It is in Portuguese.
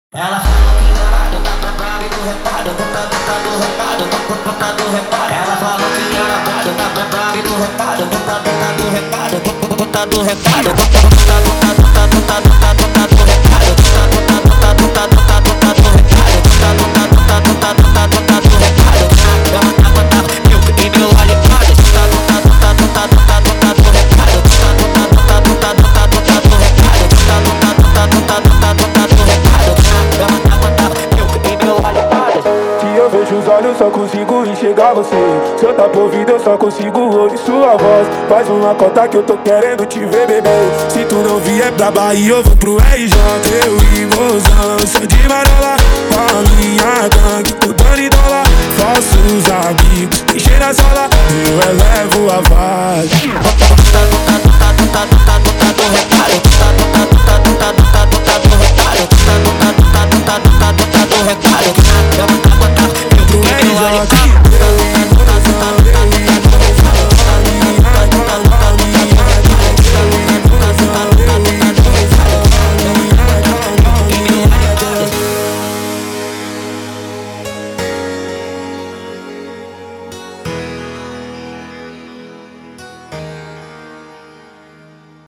Ela falou que era do recado, do recado, do recado. Ela falou que era do recado, do recado, do recado. Eu vejo os olhos, só consigo enxergar você. Se eu tá por ouvido, eu só consigo ouvir sua voz. Faz uma cota que eu tô querendo te ver, bebê. Se tu não vier pra Bahia, eu vou pro RJ. Eu e mozão, sou de Marola, com a minha